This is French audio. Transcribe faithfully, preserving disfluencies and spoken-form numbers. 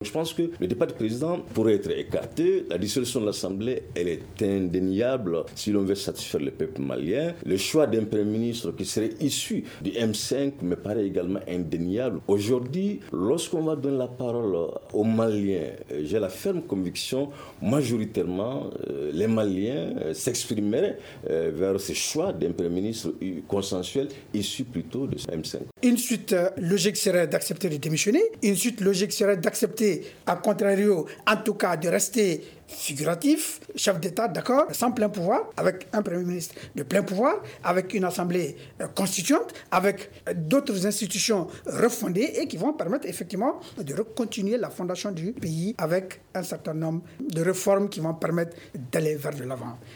Je pense que le départ du président pourrait être écarté. La dissolution de l'Assemblée, elle est indéniable si l'on veut satisfaire le peuple malien. Le choix d'un Premier ministre qui serait issu du M cinq me paraît également indéniable. Aujourd'hui, lorsqu'on va donner la parole aux Maliens, j'ai la ferme conviction, majoritairement, euh, les Maliens euh, s'exprimeraient euh, vers ce choix d'un Premier ministre consensuel issu plutôt de ce M cinq. Une suite euh, logique serait d'accepter de démissionner. Une suite logique serait d'accepter, à contrario, en tout cas, de rester figuratif, chef d'État, d'accord, sans plein pouvoir, avec un Premier ministre de plein pouvoir, avec une Assemblée euh, constituante, avec euh, d'autres institutions refondées et qui vont permettre effectivement de continuer la fondation du pays avec un certain nombre de réformes qui vont permettre d'aller vers de l'avant.